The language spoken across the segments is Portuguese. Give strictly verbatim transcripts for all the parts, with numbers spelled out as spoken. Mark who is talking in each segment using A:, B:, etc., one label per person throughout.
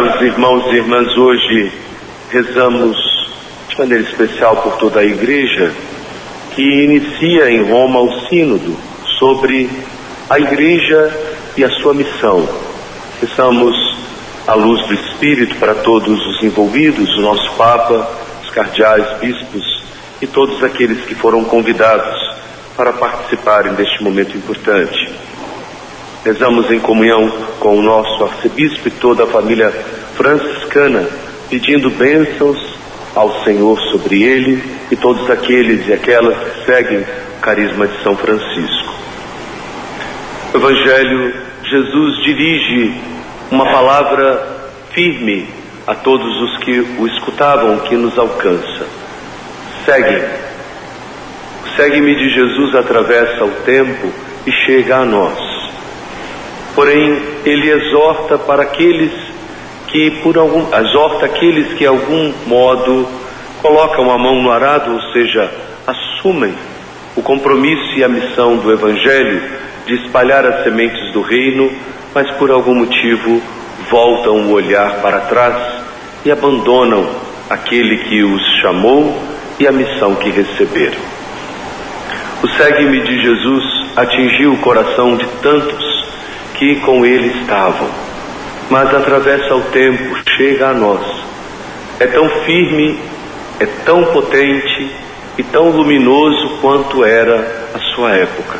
A: Caros irmãos e irmãs, hoje rezamos de maneira especial por toda a Igreja, que inicia em Roma o sínodo sobre a Igreja e a sua missão. Rezamos a luz do Espírito para todos os envolvidos, o nosso Papa, os cardeais, bispos e todos aqueles que foram convidados para participarem deste momento importante. Rezamos em comunhão com o nosso arcebispo e toda a família franciscana, pedindo bênçãos ao Senhor sobre ele e todos aqueles e aquelas que seguem o carisma de São Francisco. O Evangelho, Jesus dirige uma palavra firme a todos os que o escutavam, que nos alcança. Segue. Segue-me de Jesus atravessa o tempo e chega a nós. Porém, ele exorta para aqueles que por algum, exorta aqueles que de algum modo colocam a mão no arado, ou seja, assumem o compromisso e a missão do Evangelho de espalhar as sementes do reino, mas por algum motivo voltam o olhar para trás e abandonam aquele que os chamou e a missão que receberam. O segue-me de Jesus atingiu o coração de tantos que com ele estavam, mas atravessa o tempo, chega a nós. É tão firme, é tão potente e tão luminoso quanto era a sua época.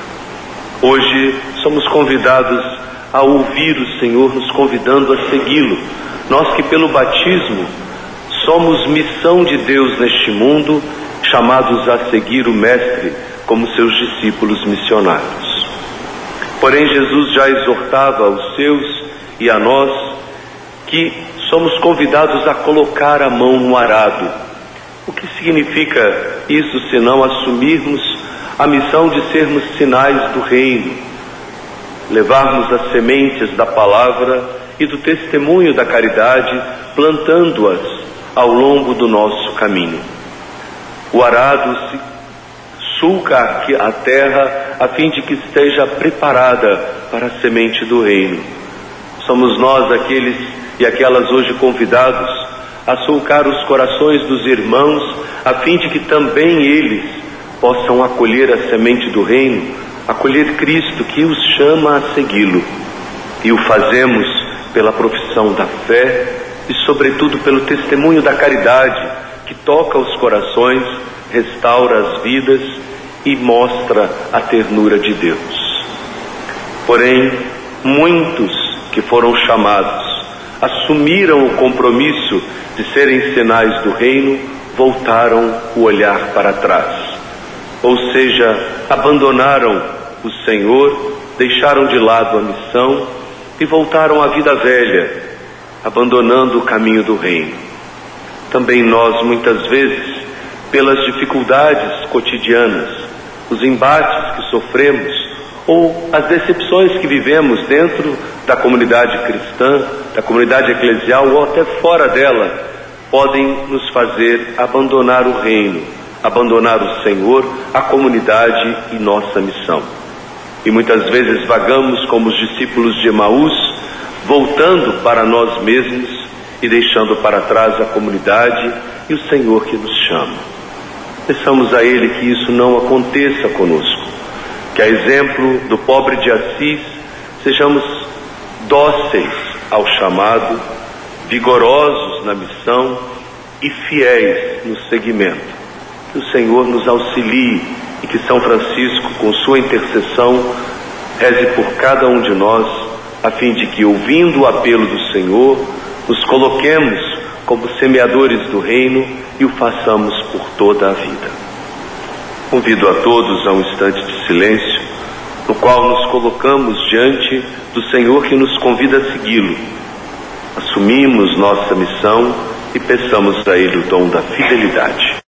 A: Hoje somos convidados a ouvir o Senhor nos convidando a segui-lo. Nós que pelo batismo somos missão de Deus neste mundo, chamados a seguir o Mestre como seus discípulos missionários. Porém, Jesus já exortava aos seus e a nós que somos convidados a colocar a mão no arado. O que significa isso, senão assumirmos a missão de sermos sinais do reino, levarmos as sementes da palavra e do testemunho da caridade, plantando-as ao longo do nosso caminho. O arado se sulca a terra a fim de que esteja preparada para a semente do reino. Somos nós aqueles e aquelas hoje convidados a sulcar os corações dos irmãos a fim de que também eles possam acolher a semente do reino, acolher Cristo que os chama a segui-lo. E o fazemos pela profissão da fé e sobretudo pelo testemunho da caridade que toca os corações, restaura as vidas e mostra a ternura de Deus. Porém, muitos que foram chamados, assumiram o compromisso de serem sinais do reino, voltaram o olhar para trás. Ou seja, abandonaram o Senhor, deixaram de lado a missão e voltaram à vida velha, abandonando o caminho do reino. Também nós, muitas vezes, pelas dificuldades cotidianas, os embates que sofremos ou as decepções que vivemos dentro da comunidade cristã, da comunidade eclesial ou até fora dela, podem nos fazer abandonar o reino, abandonar o Senhor, a comunidade e nossa missão. E muitas vezes vagamos como os discípulos de Emaús, voltando para nós mesmos e deixando para trás a comunidade e o Senhor que nos chama. Peçamos a Ele que isso não aconteça conosco, que a exemplo do pobre de Assis, sejamos dóceis ao chamado, vigorosos na missão e fiéis no seguimento. Que o Senhor nos auxilie e que São Francisco, com sua intercessão, reze por cada um de nós, a fim de que, ouvindo o apelo do Senhor, nos coloquemos como semeadores do reino e o façamos por toda a vida. Convido a todos a um instante de silêncio, no qual nos colocamos diante do Senhor que nos convida a segui-lo. Assumimos nossa missão e peçamos a Ele o dom da fidelidade.